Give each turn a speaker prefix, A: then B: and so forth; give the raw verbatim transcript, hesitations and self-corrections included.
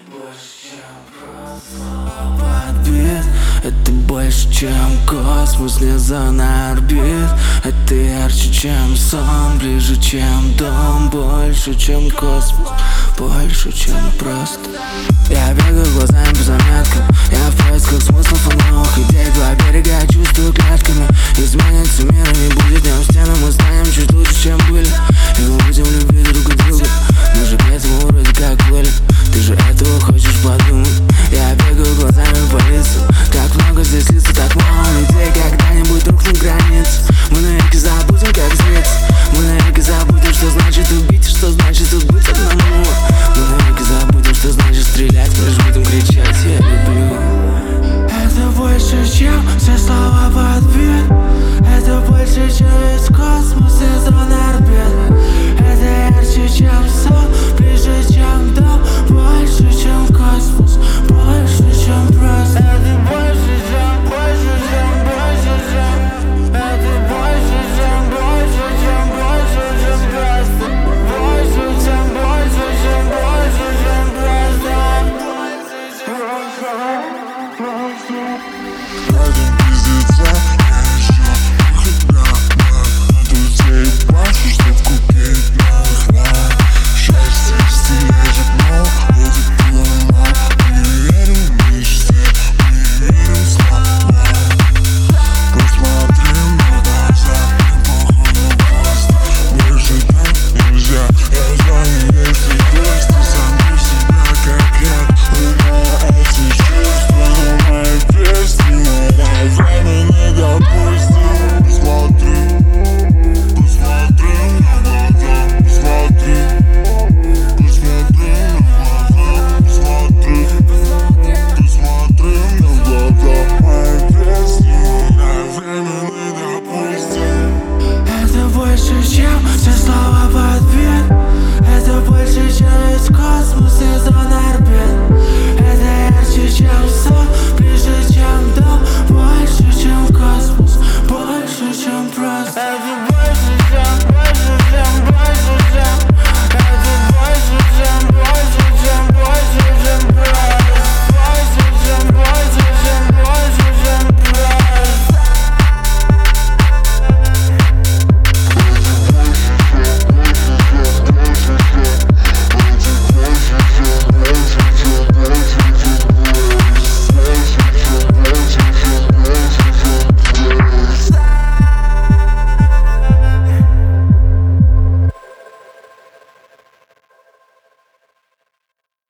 A: больше, чем просто подбит. Это больше, чем космос, не зона орбит. Это ярче, чем сон, ближе, чем дом. Больше, чем космос, больше, чем просто. Я бегаю глазами по заметкам, я в поисках смыслов и новых идей. Два берега чувствую клетками, изменится мир и не будет днем стены. Мы станем чуть лучше, чем были, и мы будем любить друг друга. Мы же к этому вроде как были.